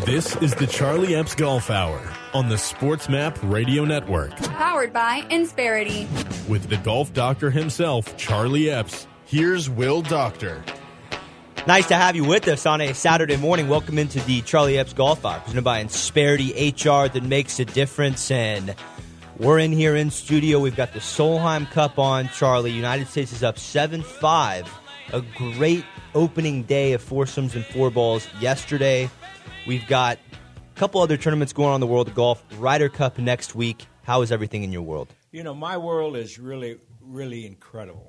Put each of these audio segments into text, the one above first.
This is the Charlie Epps Golf Hour on the Sports Map Radio Network. Powered by Insperity. With the golf doctor himself, Charlie Epps. Here's Will Doctor. Nice to have you with us on a Saturday morning. Welcome into the Charlie Epps Golf Hour, presented by Insperity HR that makes a difference. And we're in here in studio. We've got the Solheim Cup on, Charlie. United States is up 7-5. A great opening day of foursomes and four balls yesterday. We've got a couple other tournaments going on in the world of golf. Ryder Cup next week. How is everything in your world? You know, my world is really, really incredible.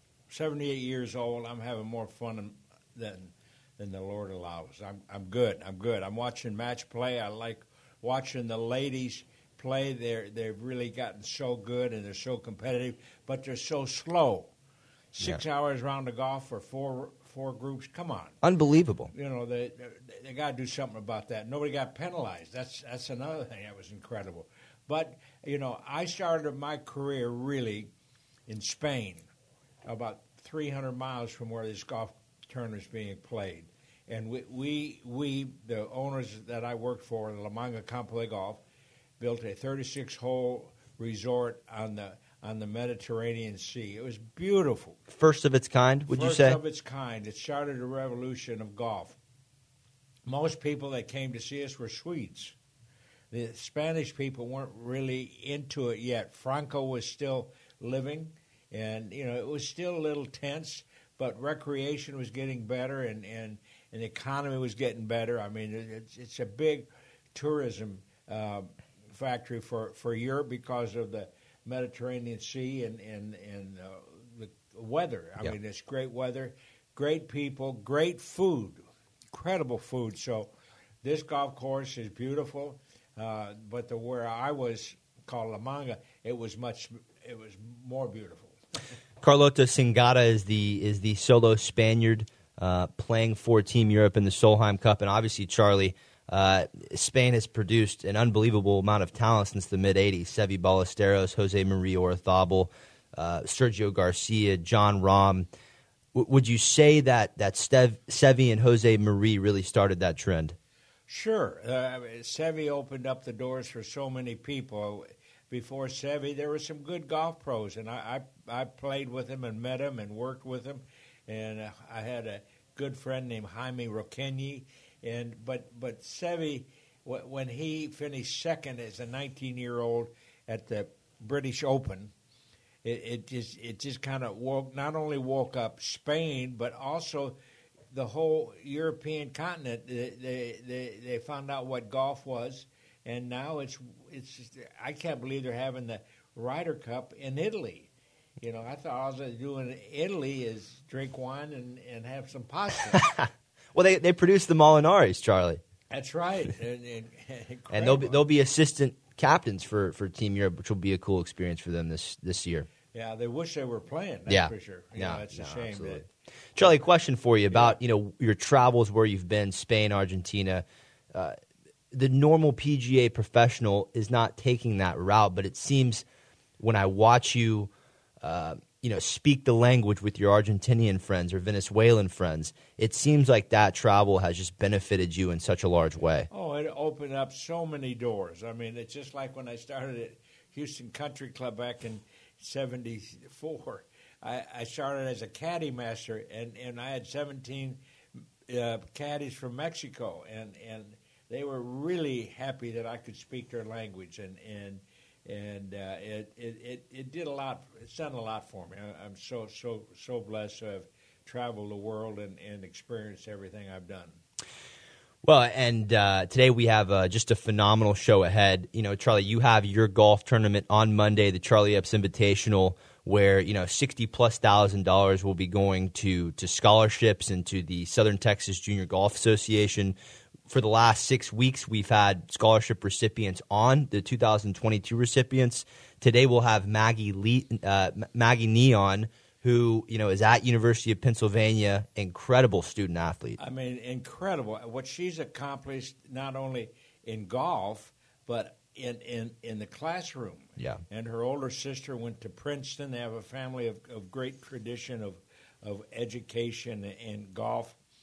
78 years old. I'm having more fun than the Lord allows. I'm good. I'm watching match play. I like watching the ladies play. They've really gotten so good and they're so competitive, but they're so slow. 6 hours round the golf for four groups. Come on, unbelievable. You know they got to do something about that. Nobody got penalized. That's another thing that was incredible. But you know, I started my career really in Spain, about 300 miles from where this golf tournament is being played, and we the owners that I worked for, the La Manga Campo de Golf, built a 36-hole resort on the Mediterranean Sea. It was beautiful. First of its kind, would you say? First of its kind. It started a revolution of golf. Most people that came to see us were Swedes. The Spanish people weren't really into it yet. Franco was still living, and you know it was still a little tense, but recreation was getting better, and the economy was getting better. I mean, it's a big tourism factory for Europe because of the Mediterranean Sea and the weather. I mean, it's great weather, great people, great food, incredible food. So this golf course is beautiful, but where I was, called La Manga, it was more beautiful. Carlota Cingada is the solo Spaniard playing for Team Europe in the Solheim Cup, and obviously, Charlie, Spain has produced an unbelievable amount of talent since the mid-'80s. Seve Ballesteros, Jose Maria Orzabal, Sergio Garcia, John Rahm. Would you say that Seve and Jose Maria really started that trend? Sure. Seve opened up the doors for so many people. Before Seve, there were some good golf pros, and I played with him and met him and worked with him. And I had a good friend named Jaime Roqueñi. But Seve, when he finished second as a 19-year-old at the British Open, it just kind of not only woke up Spain, but also the whole European continent. They found out what golf was, and now it's just, I can't believe they're having the Ryder Cup in Italy. You know, I thought all I was doing in Italy is drink wine and have some pasta. Well, they produced the Molinaris, Charlie. That's right. And they'll be assistant captains for Team Europe, which will be a cool experience for them this year. Yeah, they wish they were playing, that's for sure. It's a shame. Absolutely. Charlie, a question for you about your travels, where you've been, Spain, Argentina. The normal PGA professional is not taking that route, but it seems when I watch you speak the language with your Argentinian friends or Venezuelan friends, it seems like that travel has just benefited you in such a large way. Oh, it opened up so many doors. I mean, it's just like when I started at Houston Country Club back in 74. I started as a caddy master, and I had 17 caddies from Mexico, and they were really happy that I could speak their language, and it did a lot. It's done a lot for me. I'm so blessed to have traveled the world and experienced everything I've done. Well, and today we have just a phenomenal show ahead. You know, Charlie, you have your golf tournament on Monday, the Charlie Epps Invitational, where $60,000+ will be going to scholarships and to the Southern Texas Junior Golf Association. For the last 6 weeks, we've had scholarship recipients on, the 2022 recipients. Today we'll have Maggie Neon, who is at University of Pennsylvania, incredible student athlete. I mean, incredible. What she's accomplished not only in golf, but in the classroom. Yeah. And her older sister went to Princeton. They have a family of great tradition of education and golf.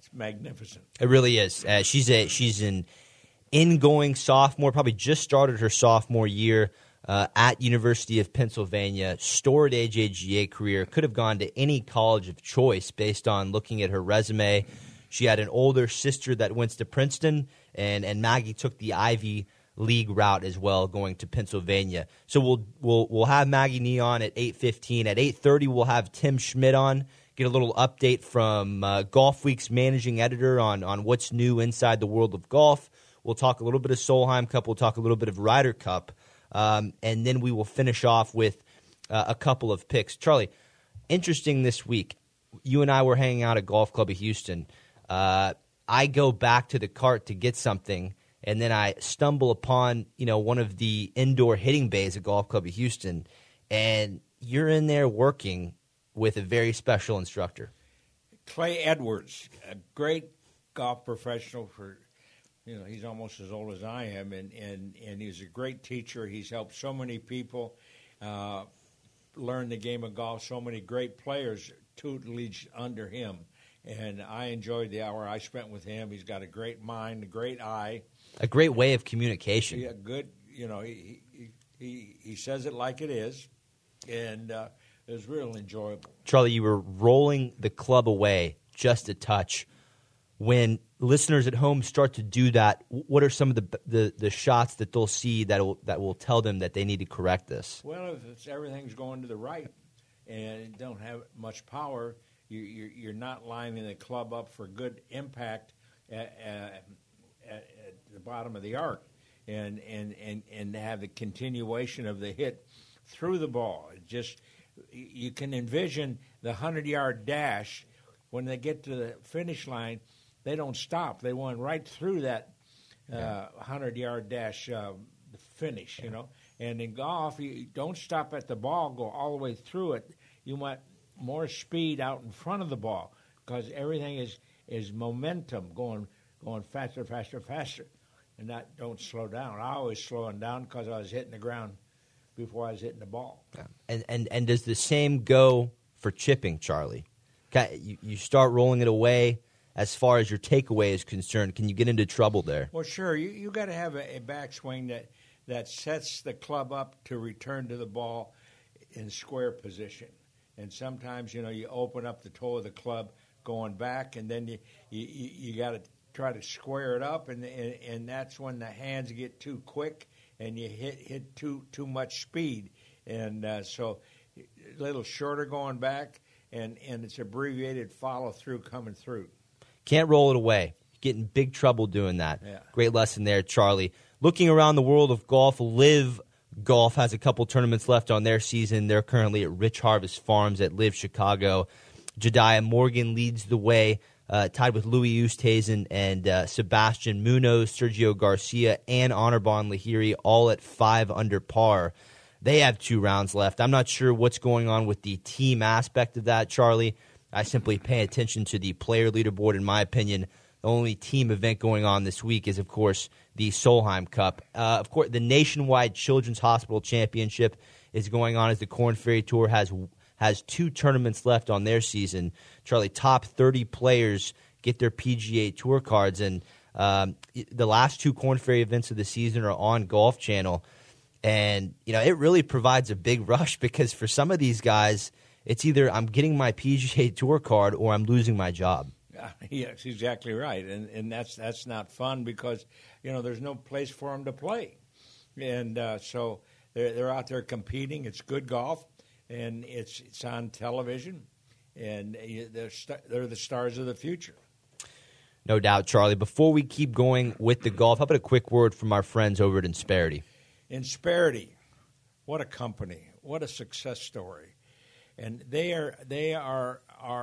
It's magnificent. It really is. She's an ingoing sophomore, probably just started her sophomore year at University of Pennsylvania. Storied AJGA career. Could have gone to any college of choice based on looking at her resume. She had an older sister that went to Princeton, and Maggie took the Ivy League route as well, going to Pennsylvania. So we'll have Maggie Nee on at 8:15. At 8:30, we'll have Tim Schmidt on. Get a little update from Golf Week's managing editor on what's new inside the world of golf. We'll talk a little bit of Solheim Cup. We'll talk a little bit of Ryder Cup. And then we will finish off with a couple of picks. Charlie, interesting this week. You and I were hanging out at Golf Club of Houston. I go back to the cart to get something, and then I stumble upon one of the indoor hitting bays at Golf Club of Houston, and you're in there working with a very special instructor. Clay Edwards, a great golf professional for he's almost as old as I am, and he's a great teacher. He's helped so many people learn the game of golf, so many great players tutelage under him. And I enjoyed the hour I spent with him. He's got a great mind, a great eye. A great way of communication. Yeah, good. He says it like it is, and it was real enjoyable. Charlie, you were rolling the club away just a touch. When listeners at home start to do that, what are some of the shots that they'll see that will tell them that they need to correct this? Well, if everything's going to the right and don't have much power, you're not lining the club up for good impact at the bottom of the arc, and have the continuation of the hit through the ball. You can envision the 100-yard dash when they get to the finish line. They don't stop. They went right through that 100-yard dash finish, And in golf, you don't stop at the ball, go all the way through it. You want more speed out in front of the ball because everything is momentum, going faster, faster, faster, and don't slow down. I always slowing down because I was hitting the ground before I was hitting the ball. Yeah. And does the same go for chipping, Charlie? You start rolling it away. As far as your takeaway is concerned, can you get into trouble there? Well, sure. You got to have a backswing that sets the club up to return to the ball in square position. And sometimes, you open up the toe of the club going back, and then you got to try to square it up, and that's when the hands get too quick and you hit too much speed. And so a little shorter going back, and it's abbreviated follow-through coming through. Can't roll it away. Get in big trouble doing that. Yeah. Great lesson there, Charlie. Looking around the world of golf, Live Golf has a couple tournaments left on their season. They're currently at Rich Harvest Farms at Live Chicago. Jediah Morgan leads the way, tied with Louis Oosthuizen and Sebastian Munoz, Sergio Garcia, and Anirban Lahiri, all at 5 under par. They have 2 rounds left. I'm not sure what's going on with the team aspect of that, Charlie. I simply pay attention to the player leaderboard. In my opinion, the only team event going on this week is, of course, the Solheim Cup. Of course, the Nationwide Children's Hospital Championship is going on as the Korn Ferry Tour has 2 tournaments left on their season. Charlie, top 30 players get their PGA Tour cards, and the last 2 Korn Ferry events of the season are on Golf Channel. And, it really provides a big rush because for some of these guys, it's either I'm getting my PGA Tour card or I'm losing my job. Yeah, that's exactly right, and that's not fun because there's no place for them to play, and so they're out there competing. It's good golf, and it's on television, and they're the stars of the future. No doubt, Charlie. Before we keep going with the golf, how about a quick word from our friends over at Insperity? Insperity, what a company, what a success story. And they are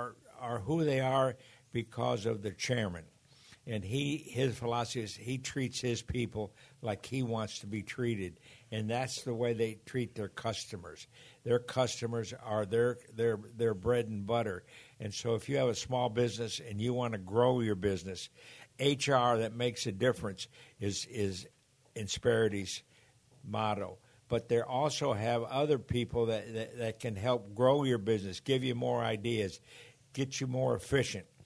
who they are because of the chairman, and his philosophy is he treats his people like he wants to be treated, and that's the way they treat their customers. Their customers are their bread and butter, and so if you have a small business and you want to grow your business, HR that makes a difference is Insperity's motto. But they also have other people that can help grow your business, give you more ideas, get you more efficient,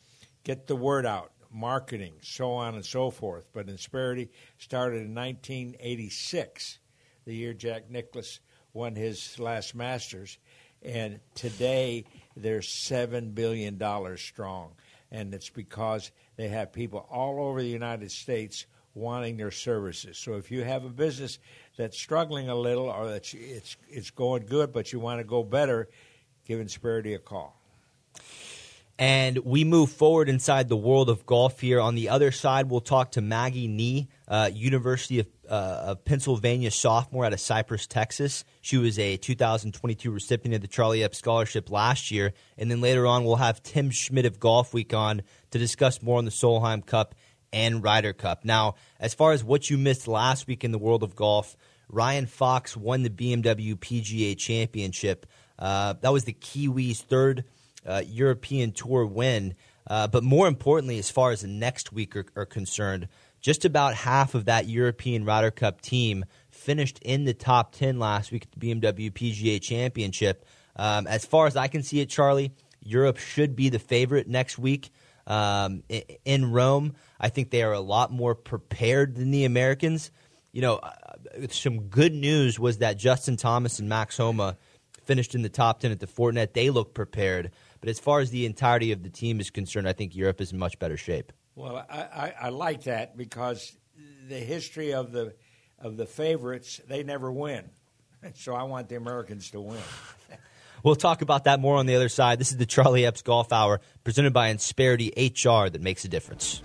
get the word out, marketing, so on and so forth. But Insperity started in 1986, the year Jack Nicklaus won his last Masters. And today they're $7 billion strong. And it's because they have people all over the United States wanting their services. So if you have a business that's struggling a little or that it's going good, but you want to go better, give Insperity a call. And we move forward inside the world of golf here. On the other side, we'll talk to Maggie Nee, University of Pennsylvania sophomore out of Cypress, Texas. She was a 2022 recipient of the Charlie Epps Scholarship last year. And then later on, we'll have Tim Schmidt of Golf Week on to discuss more on the Solheim Cup and Ryder Cup. Now, as far as what you missed last week in the world of golf, Ryan Fox won the BMW PGA Championship. That was the Kiwis' third European Tour win. But more importantly, as far as the next week are concerned, just about half of that European Ryder Cup team finished in the top 10 last week at the BMW PGA Championship. As far as I can see it, Charlie, Europe should be the favorite next week in Rome. I think they are a lot more prepared than the Americans. You know, some good news was that Justin Thomas and Max Homa finished in the top 10 at the Fortinet. They look prepared. But as far as the entirety of the team is concerned, I think Europe is in much better shape. Well, I like that because the history of the favorites, they never win. So I want the Americans to win. We'll talk about that more on the other side. This is the Charlie Epps Golf Hour presented by Insperity HR that makes a difference.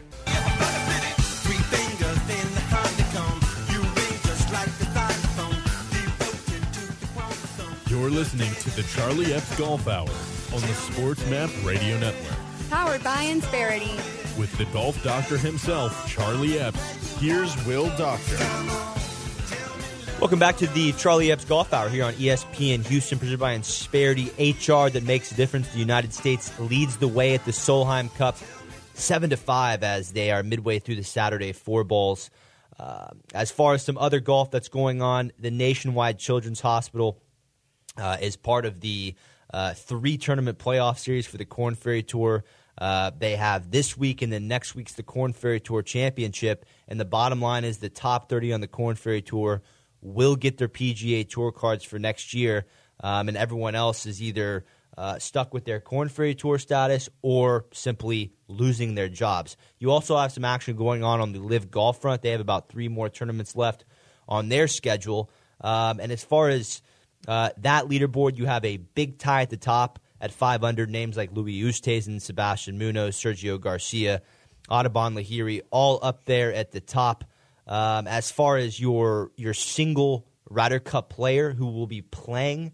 You're listening to the Charlie Epps Golf Hour on the Sports Map Radio Network. Powered by Insperity. With the golf doctor himself, Charlie Epps, here's Will Doctor. Welcome back to the Charlie Epps Golf Hour here on ESPN Houston, presented by Insperity HR that makes a difference. The United States leads the way at the Solheim Cup 7-5 as they are midway through the Saturday four balls. As far as some other golf that's going on, the Nationwide Children's Hospital is part of the 3-tournament playoff series for the Korn Ferry Tour. They have this week and then next week's the Korn Ferry Tour Championship. And the bottom line is the top 30 on the Korn Ferry Tour will get their PGA Tour cards for next year. And everyone else is either stuck with their Korn Ferry Tour status or simply losing their jobs. You also have some action going on the LIV Golf front. They have about 3 more tournaments left on their schedule. And as far as that leaderboard, you have a big tie at the top at 5 under. Names like Louis Oosthuizen, Sebastian Munoz, Sergio Garcia, Audubon Lahiri, all up there at the top. As far as your single Ryder Cup player who will be playing,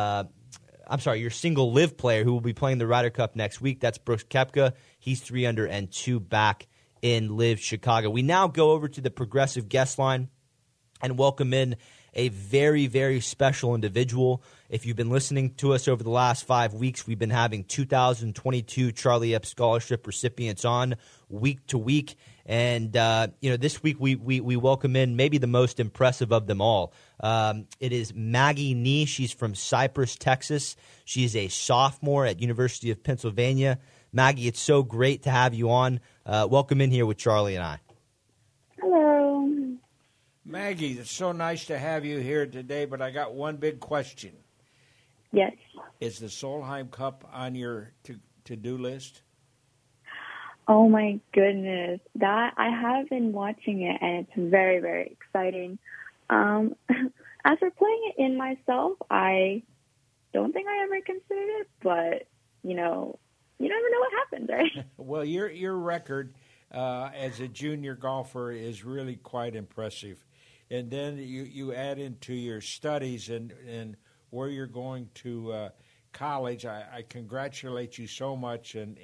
your single LIV player who will be playing the Ryder Cup next week, that's Brooks Koepka. He's 3 under and 2 back in LIV Chicago. We now go over to the Progressive guest line and welcome in a very, very special individual. If you've been listening to us over the last 5 weeks, we've been having 2022 Charlie Epps Scholarship recipients on week to week. And, this week we welcome in maybe the most impressive of them all. It is Maggie Nee. She's from Cypress, Texas. She's a sophomore at University of Pennsylvania. Maggie, it's so great to have you on. Welcome in here with Charlie and I. Hello. Maggie, it's so nice to have you here today, but I got one big question. Yes. Is the Solheim Cup on your to-do list? Oh my goodness. That I have been watching it and it's very, very exciting. As for playing it in myself, I don't think I ever considered it, but you never know what happens, right? Well, your record as a junior golfer is really quite impressive. And then you add into your studies and where you're going to college. I congratulate you so much, and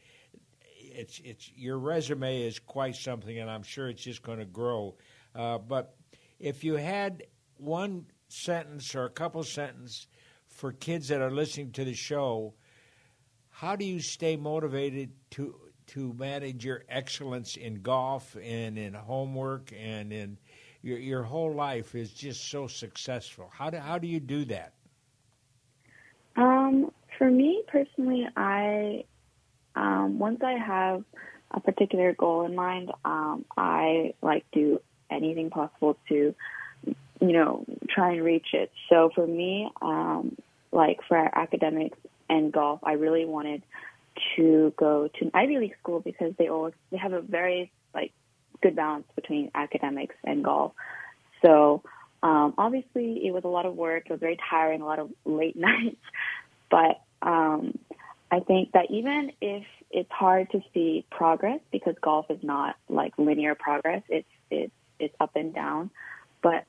it's your resume is quite something, and I'm sure it's just going to grow. But if you had one sentence or a couple sentences for kids that are listening to the show, how do you stay motivated to manage your excellence in golf and in homework and in your whole life is just so successful? How do you do that? For me personally, I once I have a particular goal in mind, I like do anything possible to, try and reach it. So for me, like for academics and golf, I really wanted to go to an Ivy League school because they have a very good balance between academics and golf. So obviously it was a lot of work. It was very tiring, a lot of late nights. But I think that even if it's hard to see progress because golf is not like linear progress, it's up and down. But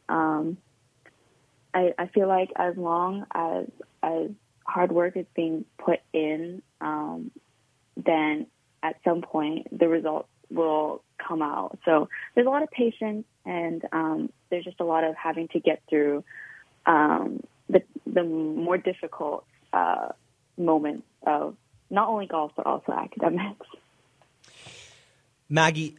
I feel like as long as hard work is being put in, then at some point the results will come out. So there's a lot of patience, and there's just a lot of having to get through the more difficult moments of not only golf but also academics. Maggie,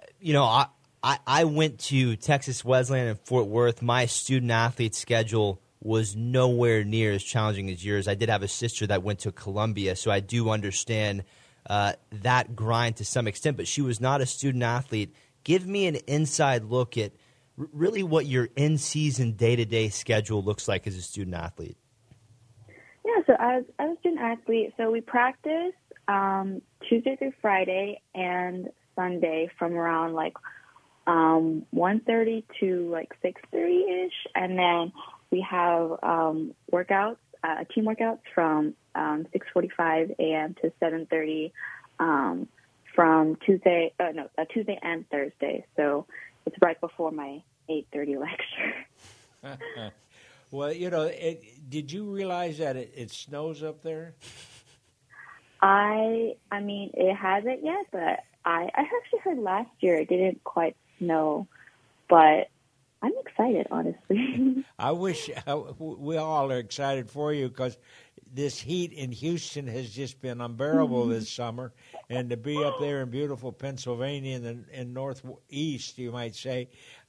I went to Texas Wesleyan in Fort Worth. My student-athlete schedule was nowhere near as challenging as yours. I did have a sister that went to Columbia, so I do understand that grind to some extent, but she was not a student-athlete. Give me an inside look at really what your in-season, day-to-day schedule looks like as a student-athlete. Yeah, so as a student-athlete, so we practice Tuesday through Friday and Sunday from around 1:30 to 6:30-ish, and then we have workouts, team workouts from 6:45 a.m. to 7:30 from Tuesday and Thursday. So it's right before my 8:30 lecture. Well, did you realize that it snows up there? I mean, it hasn't yet, but I actually heard last year it didn't quite snow, but I'm excited, honestly. I wish we all are excited for you because this heat in Houston has just been unbearable this summer, and to be up there in beautiful Pennsylvania in northeast, you might say,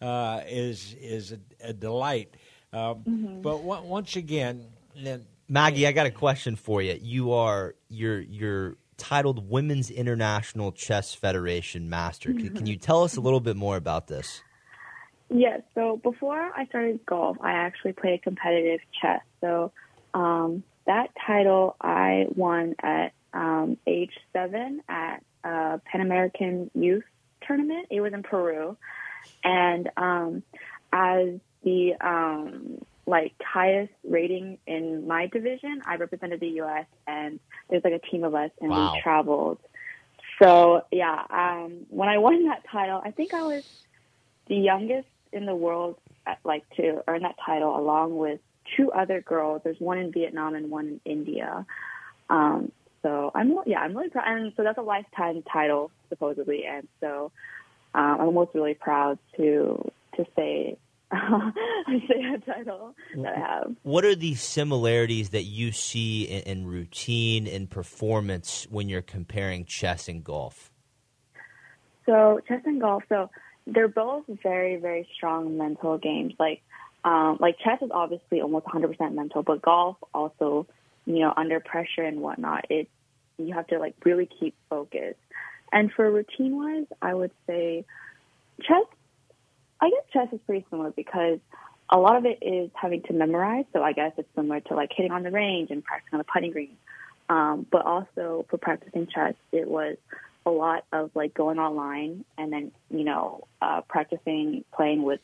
is a delight. But once again, Maggie, I got a question for you. You're titled Women's International Chess Federation Master. Can you tell us a little bit more about this? Yes. So before I started golf, I actually played competitive chess. So that title I won at age 7 at a Pan American Youth Tournament. It was in Peru, and as the highest rating in my division, I represented the U.S. and there's a team of us, and we traveled. So yeah, when I won that title, I think I was the youngest in the world to earn that title, along with 2 other girls. There's one in Vietnam and one in India. So I'm really proud, and so that's a lifetime title supposedly, and so I'm almost really proud to say a title that I have. What are the similarities that you see in routine and performance when you're comparing chess and golf? So chess and golf, so they're both very, very strong mental games. Chess is obviously almost 100% mental, but golf also, under pressure and whatnot, you have to really keep focus. And for routine-wise, I would say chess is pretty similar because a lot of it is having to memorize. So I guess it's similar to hitting on the range and practicing on the putting green. But also for practicing chess, it was a lot of going online and then, practicing playing with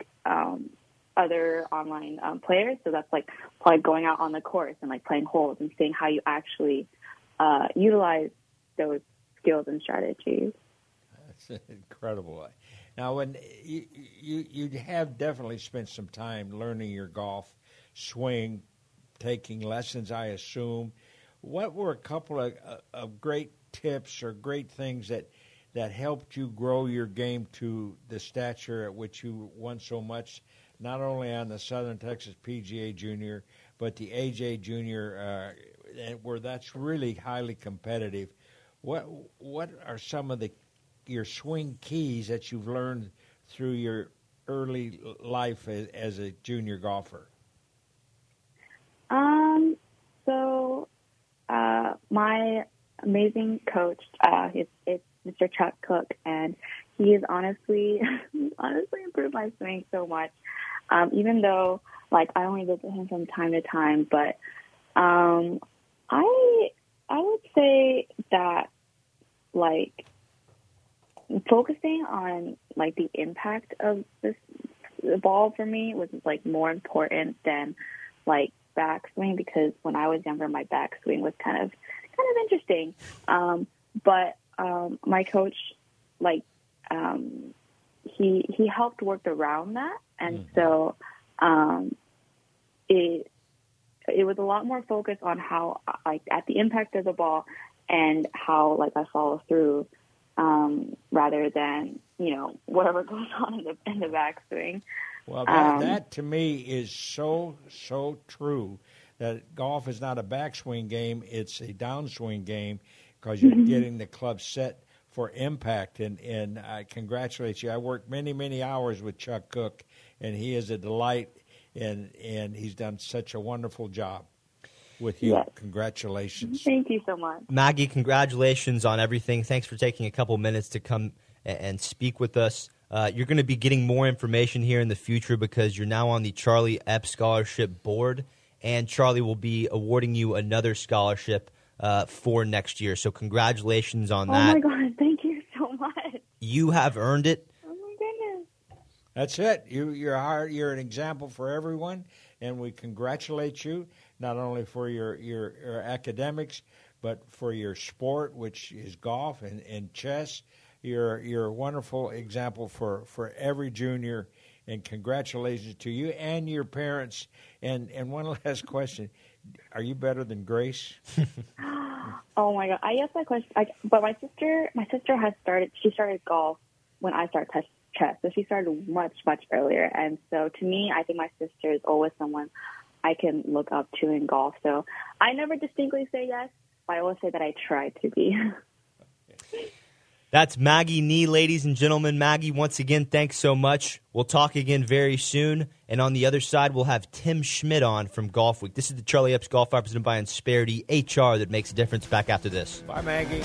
other online players. So that's probably going out on the course and playing holes and seeing how you actually utilize those skills and strategies. That's incredible. Now, when you have definitely spent some time learning your golf swing, taking lessons, I assume. What were a couple of great tips or great things that helped you grow your game to the stature at which you won so much, not only on the Southern Texas PGA Junior, but the AJ Junior, where that's really highly competitive? What are some of your swing keys that you've learned through your early life as a junior golfer? So my amazing coach. It's Mr. Chuck Cook, and he has honestly improved my swing so much. Even though, like, I only visit him from time to time, but I would say that, like, focusing on, like, the impact of the ball for me was, like, more important than, like, backswing, because when I was younger, my backswing was kind of interesting. But my coach, like, he helped work around that, and so it was a lot more focused on how, like, at the impact of the ball and how, like, I follow through, rather than, you know, whatever goes on in the backswing. Well, that to me is so true, that golf is not a backswing game, it's a downswing game, because you're getting the club set for impact. And I congratulate you. I worked many hours with Chuck Cook, and he is a delight, and he's done such a wonderful job with you. Yes. Congratulations. Thank you so much. Maggie, congratulations on everything. Thanks for taking a couple minutes to come and speak with us. You're going to be getting more information here in the future because you're now on the Charlie Epps Scholarship Board, and Charlie will be awarding you another scholarship for next year. So congratulations on that. Oh, my God. Thank you so much. You have earned it. Oh, my goodness. That's it. You're an example for everyone, and we congratulate you, not only for your academics, but for your sport, which is golf and chess. You're a wonderful example for every junior, and congratulations to you and your parents. And one last question: are you better than Grace? Oh my God! I guess that question. But my sister has started. She started golf when I started chess, so she started much earlier. And so to me, I think my sister is always someone I can look up to in golf. So I never distinctly say yes, but I always say that I try to be. That's Maggie Nee, ladies and gentlemen. Maggie, once again, thanks so much. We'll talk again very soon. And on the other side, we'll have Tim Schmidt on from Golf Week. This is the Charlie Epps Golf Hour presented by Insperity HR that makes a difference. Back after this. Bye, Maggie.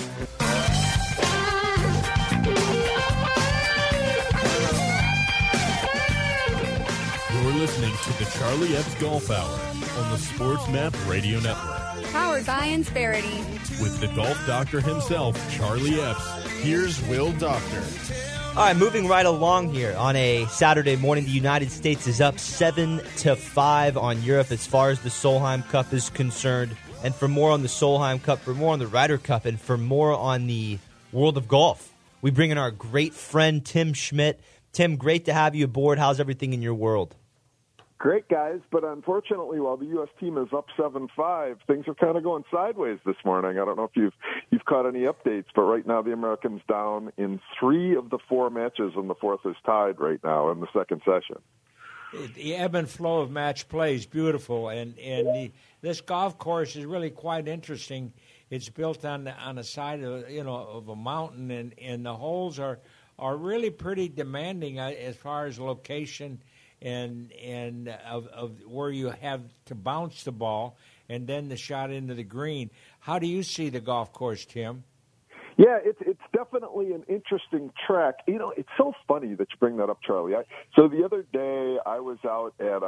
You're listening to the Charlie Epps Golf Hour on the Sports Map Radio Network. Powered by Insperity. With the golf doctor himself, Charlie Epps. Here's Will Doctor. All right, moving right along here on a Saturday morning. The United States is up 7-5 on Europe as far as the Solheim Cup is concerned. And for more on the Solheim Cup, for more on the Ryder Cup, and for more on the world of golf, we bring in our great friend Tim Schmidt. Tim, great to have you aboard. How's everything in your world? Great, guys, but unfortunately, while the U.S. team is up 7-5, things are kind of going sideways this morning. I don't know if you've caught any updates, but right now the Americans down in 3 of the 4 matches, and the 4th is tied right now in the second session. The ebb and flow of match play is beautiful, and this golf course is really quite interesting. It's built on the side of a mountain, and the holes are really pretty demanding as far as location and of where you have to bounce the ball and then the shot into the green. How do you see the golf course, Tim? Yeah, it's definitely an interesting track. You know, it's so funny that you bring that up, Charlie. So the other day I was out at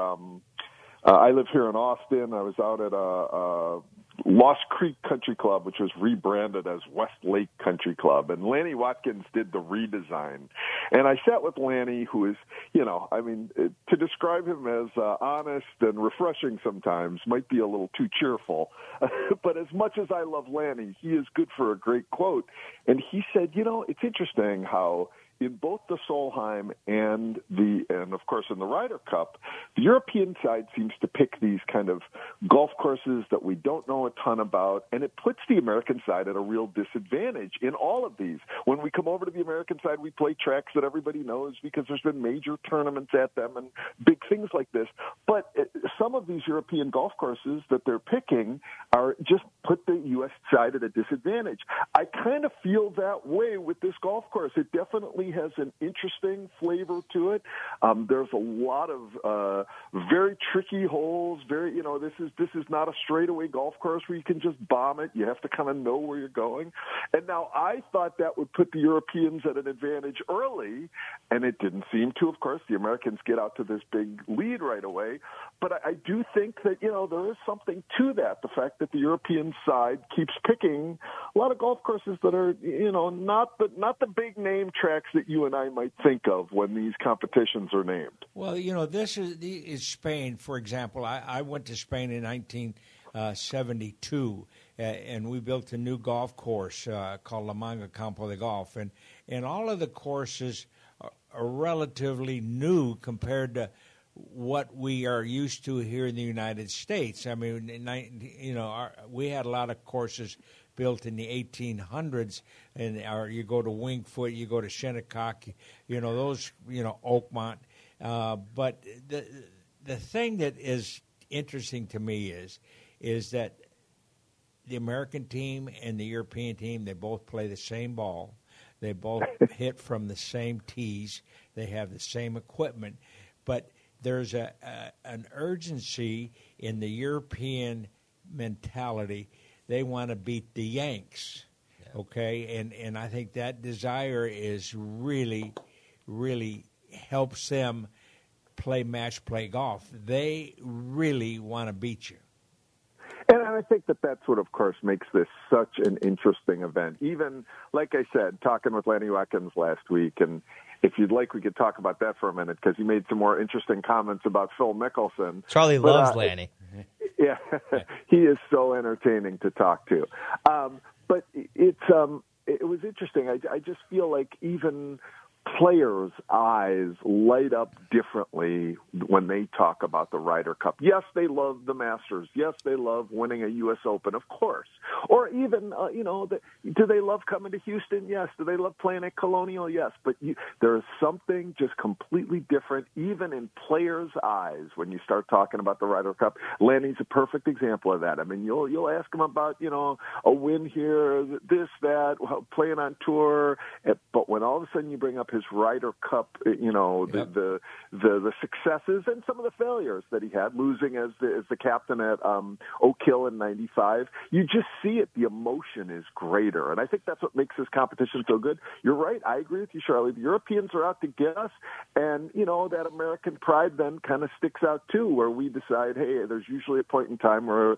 I live here in Austin. I was out at Lost Creek Country Club, which was rebranded as Westlake Country Club, and Lanny Watkins did the redesign. And I sat with Lanny, who is, to describe him as honest and refreshing sometimes might be a little too cheerful. But as much as I love Lanny, he is good for a great quote. And he said, it's interesting how in both the Solheim and of course in the Ryder Cup, the European side seems to pick these kind of golf courses that we don't know a ton about, and it puts the American side at a real disadvantage in all of these. When we come over to the American side, we play tracks that everybody knows because there's been major tournaments at them and big things like this. But some of these European golf courses that they're picking are just put the U.S. side at a disadvantage. I kind of feel that way with this golf course. It definitely certainly has an interesting flavor to it. There's a lot of very tricky holes. This is not a straightaway golf course where you can just bomb it. You have to kind of know where you're going. And now I thought that would put the Europeans at an advantage early, and it didn't seem to. Of course, the Americans get out to this big lead right away. But I do think that, there is something to that, the fact that the European side keeps picking a lot of golf courses that are, not the big name tracks that you and I might think of when these competitions are named. Well, this is Spain, for example. I went to Spain in 1972, and we built a new golf course called La Manga Campo de Golf. And all of the courses are relatively new compared to what we are used to here in the United States. I mean, we had a lot of courses built in the 1800s, and you go to Winged Foot, you go to Shinnecock, Oakmont. But the thing that is interesting to me is that the American team and the European team, they both play the same ball. They both hit from the same tees. They have the same equipment. But there's an urgency in the European mentality. They want to beat the Yanks, okay? And I think that desire is really, really helps them play match play golf. They really want to beat you. And I think that's what, of course, makes this such an interesting event. Even, like I said, talking with Lanny Watkins last week, and if you'd like, we could talk about that for a minute because he made some more interesting comments about Phil Mickelson. Charlie loves Lanny. Yeah, he is so entertaining to talk to. But it was interesting. I just feel like even players' eyes light up differently when they talk about the Ryder Cup. Yes, they love the Masters. Yes, they love winning a U.S. Open, of course. Or even, do they love coming to Houston? Yes. Do they love playing at Colonial? Yes. But there is something just completely different, even in players' eyes, when you start talking about the Ryder Cup. Lanny's a perfect example of that. I mean, you'll ask him about, a win here, this, that, playing on tour. But when all of a sudden you bring up his Ryder Cup, the successes and some of the failures that he had, losing as the captain at Oak Hill in '95, you just see it. The emotion is greater, and I think that's what makes this competition so good. You're right. I agree with you, Charlie. The Europeans are out to get us, and that American pride then kind of sticks out too, where we decide, hey, there's usually a point in time where,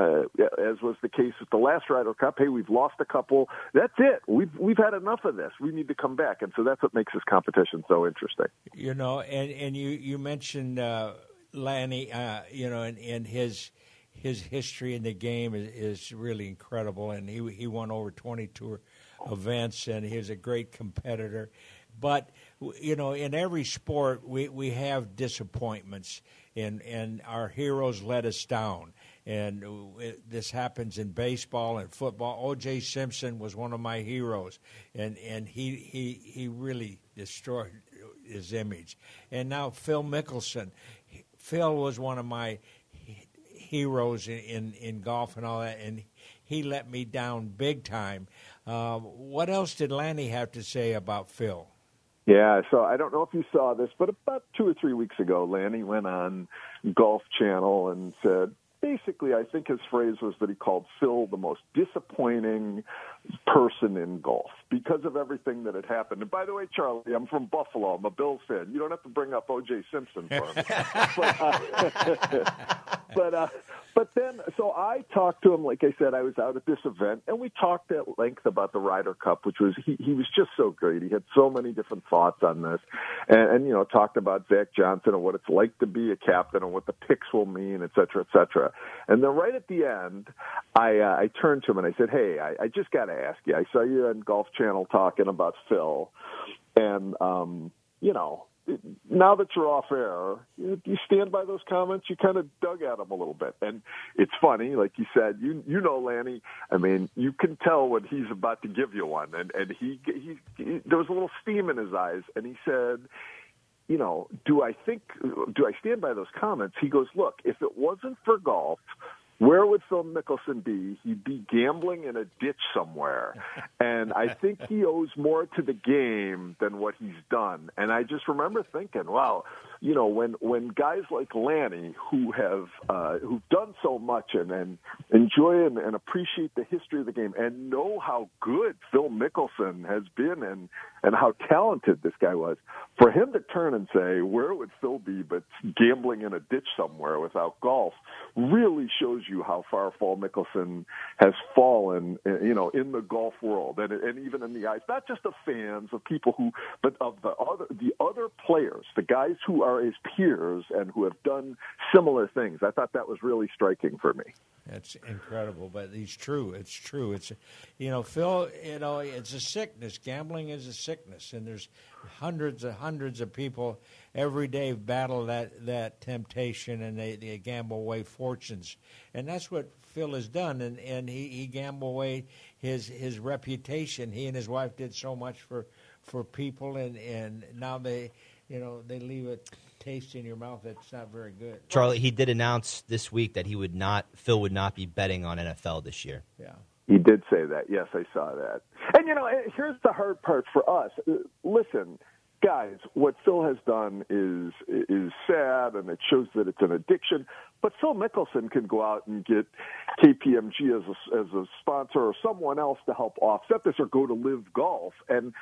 as was the case with the last Ryder Cup, hey, we've lost a couple. That's it. We've had enough of this. We need to come back, and so that's what makes this competition so interesting. And you mentioned Lanny, and his history in the game is really incredible, and he won over 20 tour events, and he was a great competitor. But in every sport we have disappointments, and our heroes let us down. And this happens in baseball and football. O.J. Simpson was one of my heroes, and he really destroyed his image. And now Phil Mickelson. Phil was one of my heroes in golf and all that, and he let me down big time. What else did Lanny have to say about Phil? Yeah, so I don't know if you saw this, but about 2 or 3 weeks ago, Lanny went on Golf Channel and said, basically, I think his phrase was that he called Phil the most disappointing person in golf because of everything that had happened. And by the way, Charlie, I'm from Buffalo. I'm a Bills fan. You don't have to bring up O.J. Simpson for me. But then, so I talked to him, like I said, I was out at this event, and we talked at length about the Ryder Cup, which was, he was just so great. He had so many different thoughts on this, and talked about Zach Johnson and what it's like to be a captain and what the picks will mean, et cetera, et cetera. And then right at the end, I turned to him and I said, hey, I just got to ask you, I saw you on Golf Channel talking about Phil, and, now that you're off air, do you stand by those comments? You kind of dug at him a little bit. And it's funny, like you said, you know Lanny, I mean, you can tell when he's about to give you one. And he there was a little steam in his eyes, and he said, do I stand by those comments? He goes, look, if it wasn't for golf, where would Phil Mickelson be? He'd be gambling in a ditch somewhere. And I think he owes more to the game than what he's done. And I just remember thinking, wow, you know, when guys like Lanny, who've done so much and enjoy and appreciate the history of the game and know how good Phil Mickelson has been and how talented this guy was, for him to turn and say, where would Phil be but gambling in a ditch somewhere without golf, really shows you how far Phil Mickelson has fallen, you know, in the golf world and even in the eyes, not just of fans, of people but of the other players, the guys who are his peers and who have done similar things. I thought that was really striking for me. That's incredible, but it's true. It's true. It's, you know, Phil, you know, it's a sickness. Gambling is a sickness, and there's hundreds of people every day battle that temptation, and they gamble away fortunes. And that's what Phil has done, and he gambled away his reputation. He and his wife did so much for people, and now they leave a taste in your mouth that's not very good. Charlie, he did announce this week that Phil would not be betting on NFL this year. Yeah. He did say that. Yes, I saw that. And, you know, here's the hard part for us. Listen, guys, what Phil has done is sad, and it shows that it's an addiction. But Phil Mickelson can go out and get KPMG as a sponsor or someone else to help offset this, or go to Live Golf and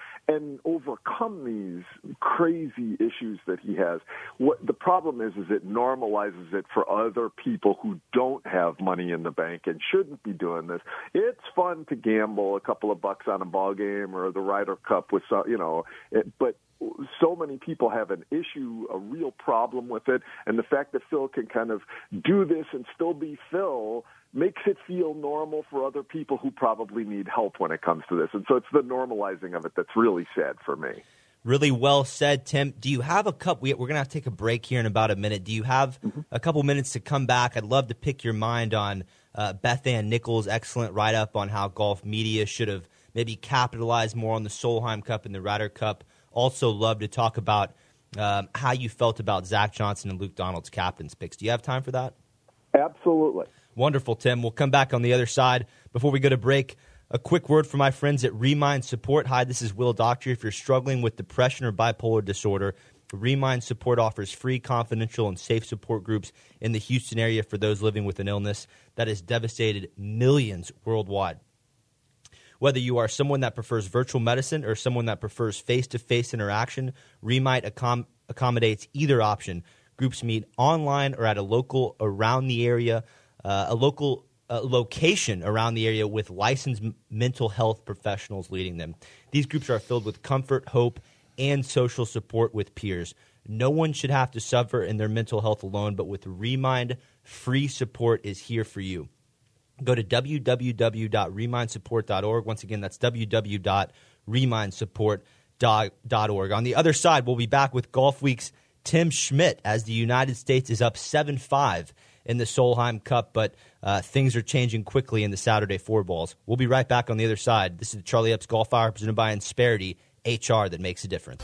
overcome these crazy issues that he has. What the problem is it normalizes it for other people who don't have money in the bank and shouldn't be doing this. It's fun to gamble a couple of bucks on a ball game or the Ryder Cup with some, you know, but so many people have an issue, a real problem with it, and the fact that Phil can kind of do this and still be Phil makes it feel normal for other people who probably need help when it comes to this. And so it's the normalizing of it that's really sad for me. Really well said, Tim. Do you have a couple? We're going to have to take a break here in about a minute. Do you have a couple minutes to come back? I'd love to pick your mind on Beth Ann Nichols' excellent write-up on how golf media should have maybe capitalized more on the Solheim Cup and the Ryder Cup. Also love to talk about how you felt about Zach Johnson and Luke Donald's captain's picks. Do you have time for that? Absolutely. Wonderful, Tim. We'll come back on the other side. Before we go to break, a quick word for my friends at Remind Support. Hi, this is Will Doctor. If you're struggling with depression or bipolar disorder, Remind Support offers free, confidential, and safe support groups in the Houston area for those living with an illness that has devastated millions worldwide. Whether you are someone that prefers virtual medicine or someone that prefers face-to-face interaction, Remind accommodates either option. Groups meet online or at a local around the area, location around the area with licensed mental health professionals leading them. These groups are filled with comfort, hope, and social support with peers. No one should have to suffer in their mental health alone, but with Remind, free support is here for you. Go to www.remindsupport.org. Once again, that's www.remindsupport.org. On the other side, we'll be back with Golf Week's Tim Schmidt as the United States is up 7-5 in the Solheim Cup, but things are changing quickly in the Saturday four balls. We'll be right back on the other side. This is the Charlie Epps Golf Hour presented by Insperity, HR that makes a difference.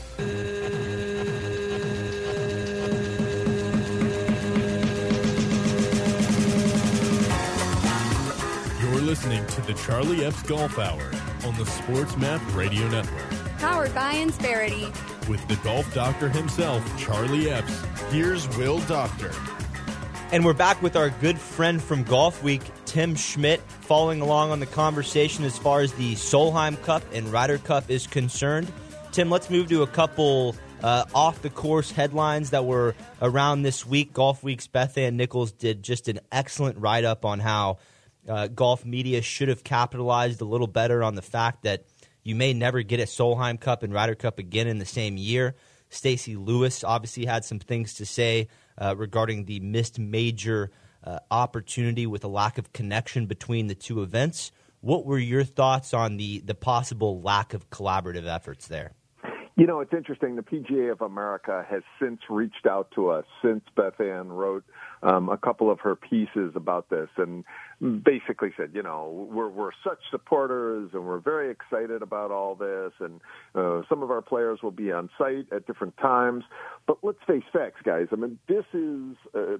Listening to the Charlie Epps Golf Hour on the Sports Map Radio Network. Powered by Insperity. With the golf doctor himself, Charlie Epps, here's Will Doctor. And we're back with our good friend from Golf Week, Tim Schmidt, following along on the conversation as far as the Solheim Cup and Ryder Cup is concerned. Tim, let's move to a couple off-the-course headlines that were around this week. Golf Week's Beth Ann Nichols did just an excellent write-up on how golf media should have capitalized a little better on the fact that you may never get a Solheim Cup and Ryder Cup again in the same year. Stacey Lewis obviously had some things to say regarding the missed major opportunity with a lack of connection between the two events. What were your thoughts on the possible lack of collaborative efforts there? You know, it's interesting. The PGA of America has since reached out to us since Beth Ann wrote a couple of her pieces about this and basically said, you know, we're such supporters and we're very excited about all this, and some of our players will be on site at different times. But let's face facts, guys. I mean, this is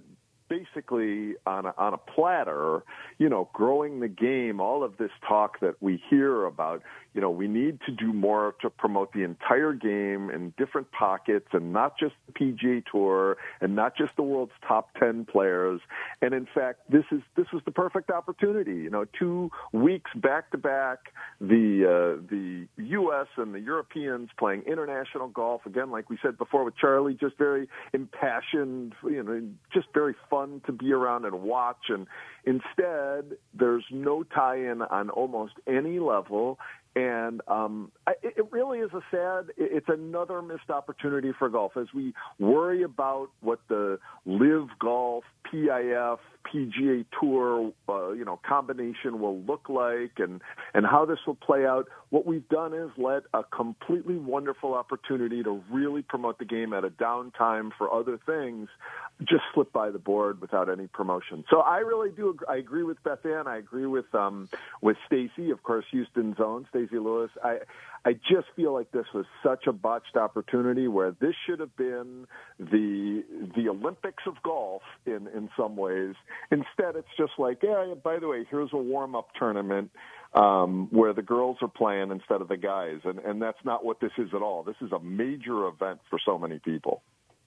basically on a platter, growing the game, all of this talk that we hear about, we need to do more to promote the entire game in different pockets and not just the PGA Tour and not just the world's top 10 players. And in fact, this was the perfect opportunity. 2 weeks back to back, the U.S. and the Europeans playing international golf. Again, like we said before with Charlie, just very impassioned, just very fun to be around and watch. And instead, there's no tie-in on almost any level. And it really is it's another missed opportunity for golf as we worry about what the LIV Golf, PIF, PGA Tour, combination will look like and how this will play out. What we've done is let a completely wonderful opportunity to really promote the game at a downtime for other things just slip by the board without any promotion. So I really do. I agree with Beth Ann. I agree with Stacey, of course, Houston's own Stacey Lewis. I just feel like this was such a botched opportunity where this should have been the Olympics of golf in some ways. Instead, it's just like, by the way, here's a warm-up tournament where the girls are playing instead of the guys. And that's not what this is at all. This is a major event for so many people.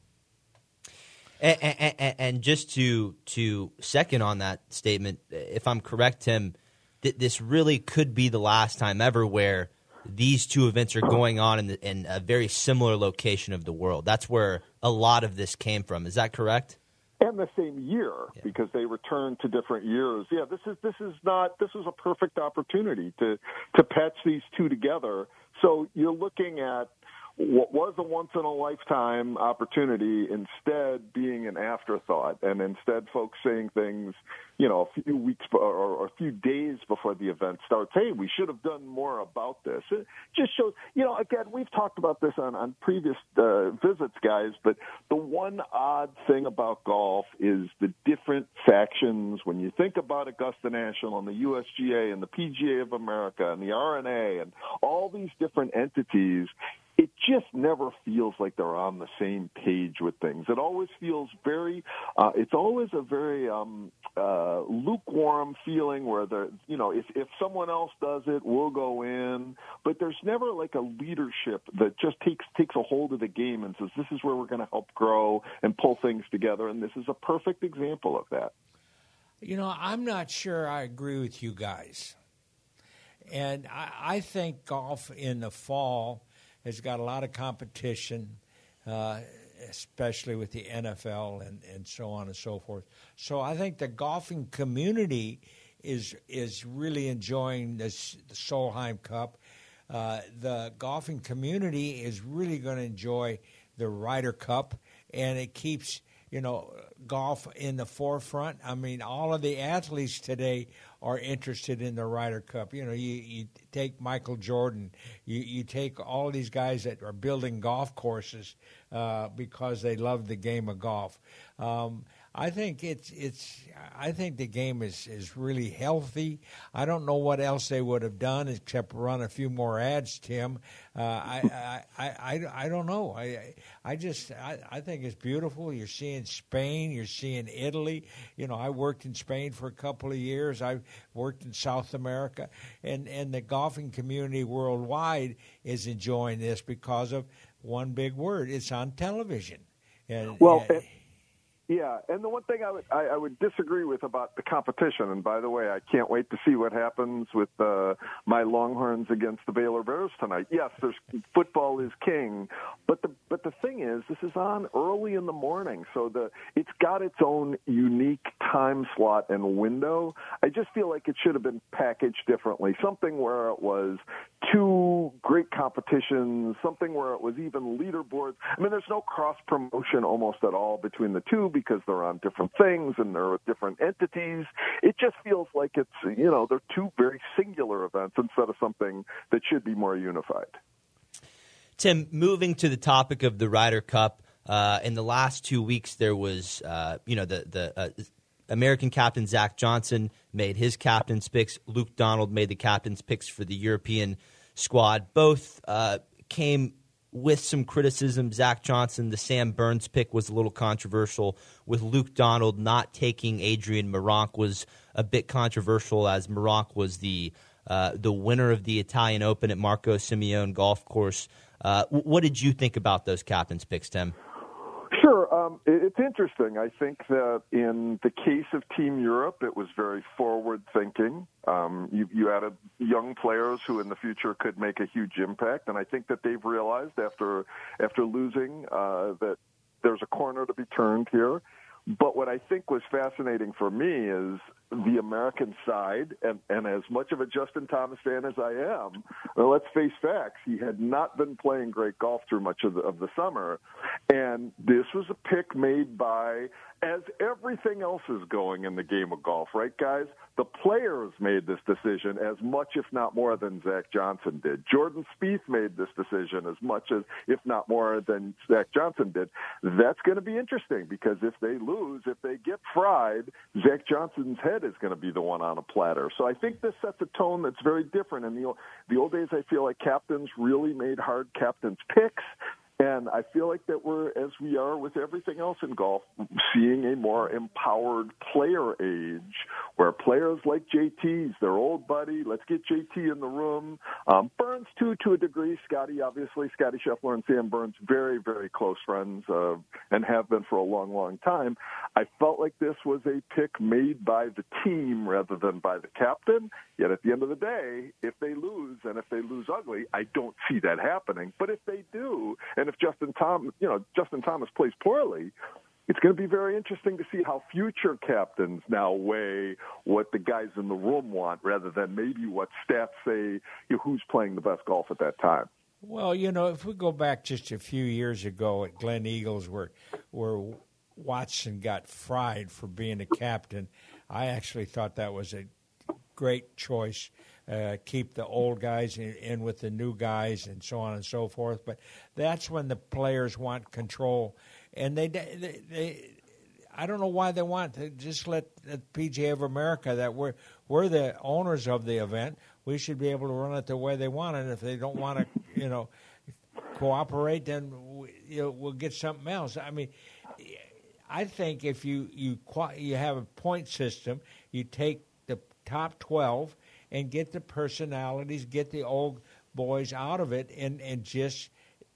And just to second on that statement, if I'm correct, Tim, this really could be the last time ever where these two events are going on in a very similar location of the world. That's where a lot of this came from. Is that correct? And the same year, because they returned to different years. Yeah, this is a perfect opportunity to patch these two together. So you're looking at what was a once-in-a-lifetime opportunity instead being an afterthought, and instead folks saying things, a few weeks or a few days before the event starts, hey, we should have done more about this. It just shows, again, we've talked about this on previous visits, guys, but the one odd thing about golf is the different factions. When you think about Augusta National and the USGA and the PGA of America and the R&A and all these different entities, it just never feels like they're on the same page with things. It always feels it's always a very lukewarm feeling where if someone else does it, we'll go in. But there's never like a leadership that just takes a hold of the game and says, this is where we're going to help grow and pull things together. And this is a perfect example of that. I'm not sure I agree with you guys. And I think golf in the fall has got a lot of competition, especially with the NFL and so on and so forth. So I think the golfing community is really enjoying the Solheim Cup. The golfing community is really going to enjoy the Ryder Cup, and it keeps golf in the forefront. I mean, all of the athletes today are interested in the Ryder Cup. You take Michael Jordan, you take all of these guys that are building golf courses because they love the game of golf. I think I think the game is really healthy. I don't know what else they would have done except run a few more ads, Tim. I don't know. I think it's beautiful. You're seeing Spain. You're seeing Italy. I worked in Spain for a couple of years. I worked in South America, and the golfing community worldwide is enjoying this because of one big word. It's on television. Yeah, and the one thing I would disagree with about the competition, and by the way, I can't wait to see what happens with my Longhorns against the Baylor Bears tonight. Yes, football is king, but the thing is, this is on early in the morning, so it's got its own unique time slot and window. I just feel like it should have been packaged differently, something where it was two great competitions, something where it was even leaderboards. I mean, there's no cross-promotion almost at all between the two because they're on different things and they're with different entities. It just feels like it's, they're two very singular events instead of something that should be more unified. Tim, moving to the topic of the Ryder Cup, in the last 2 weeks there was, the American captain Zach Johnson made his captain's picks. Luke Donald made the captain's picks for the European squad. Both came with some criticism. Zach Johnson, the Sam Burns pick was a little controversial. With Luke Donald not taking Adrian Meronk was a bit controversial, as Meronk was the winner of the Italian Open at Marco Simeone Golf Course. What did you think about those captains' picks, Tim? Sure. It's interesting. I think that in the case of Team Europe, it was very forward-thinking. You added young players who in the future could make a huge impact, and I think that they've realized after losing that there's a corner to be turned here. But what I think was fascinating for me is the American side, and as much of a Justin Thomas fan as I am, well, let's face facts. He had not been playing great golf through much of the summer, and this was a pick made by, as everything else is going in the game of golf, right, guys? The players made this decision as much, if not more, than Zach Johnson did. Jordan Spieth made this decision as much as, if not more, than Zach Johnson did. That's going to be interesting because if they lose, if they get fried, Zach Johnson's head is going to be the one on a platter. So I think this sets a tone that's very different. In the old days, I feel like captains really made hard captains' picks. And I feel like that we're, as we are with everything else in golf, seeing a more empowered player age where players like JT's, their old buddy, let's get JT in the room. Burns, too, to a degree. Scotty Scheffler and Sam Burns, very, very close friends and have been for a long, long time. I felt like this was a pick made by the team rather than by the captain. Yet at the end of the day, if they lose, and if they lose ugly, I don't see that happening. But if they do, and if Justin Thomas plays poorly, it's going to be very interesting to see how future captains now weigh what the guys in the room want rather than maybe what stats say who's playing the best golf at that time. Well, if we go back just a few years ago at Glen Eagles where Watson got fried for being a captain, I actually thought that was a great choice. Keep the old guys in with the new guys and so on and so forth. But that's when the players want control. And they I don't know why they want to just let the PGA of America, that we're the owners of the event. We should be able to run it the way they want. And if they don't want to, cooperate, then we'll get something else. I mean, I think if you have a point system, you take the top 12 and get the personalities, get the old boys out of it, and just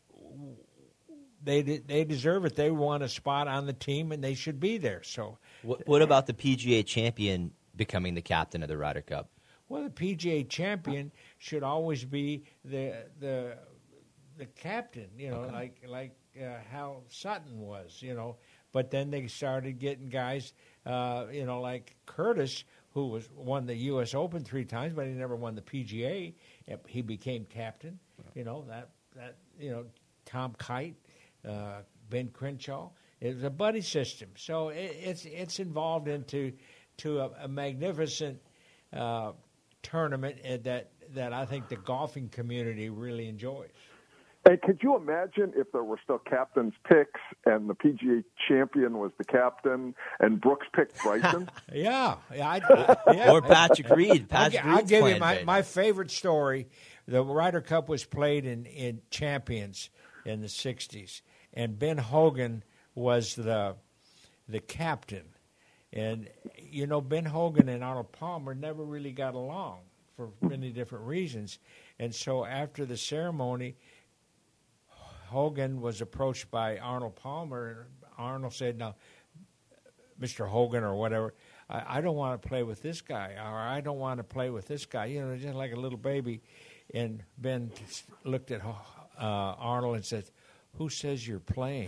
they deserve it. They want a spot on the team, and they should be there. So, what about the PGA champion becoming the captain of the Ryder Cup? Well, the PGA champion should always be the captain. Okay. like Hal Sutton was. But then they started getting guys, like Curtis, who won the U.S. Open 3 times, but he never won the PGA. He became captain. Tom Kite, Ben Crenshaw. It was a buddy system, so it's involved into a magnificent tournament that I think the golfing community really enjoys. And could you imagine if there were still captain's picks and the PGA champion was the captain and Brooks picked Bryson? Yeah. Or Patrick Reed. I'll give you my favorite story. The Ryder Cup was played in Champions in the 60s, and Ben Hogan was the captain. And, Ben Hogan and Arnold Palmer never really got along for many different reasons. And so after the ceremony, Hogan was approached by Arnold Palmer, and Arnold said, "Now, Mr. Hogan or whatever, I don't want to play with this guy, or I don't want to play with this guy," just like a little baby. And Ben looked at Arnold and said, "Who says you're playing?"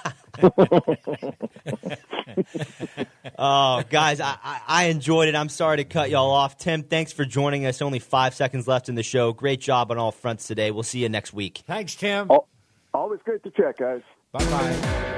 Oh, guys, I enjoyed it. I'm sorry to cut y'all off. Tim, thanks for joining us. Only 5 seconds left in the show. Great job on all fronts today. We'll see you next week. Thanks, Tim. Always great to chat, guys. Bye-bye.